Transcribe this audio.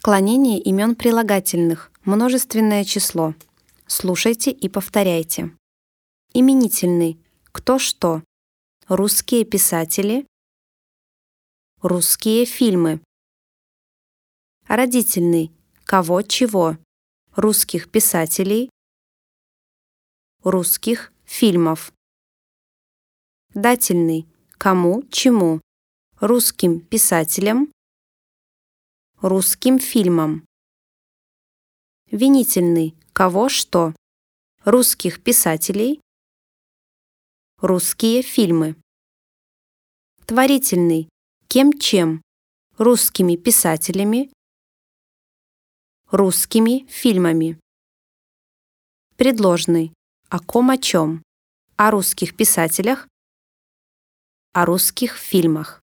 Склонение имен прилагательных. Множественное число. Слушайте и повторяйте. Именительный. Кто что. Русские писатели. Русские фильмы. Родительный. Кого чего. Русских писателей. Русских фильмов. Дательный. Кому чему. Русским писателям. Русским фильмам. Винительный. Кого что. Русских писателей. Русские фильмы. Творительный. Кем чем. Русскими писателями. Русскими фильмами. Предложный. О ком о чем. О русских писателях. О русских фильмах.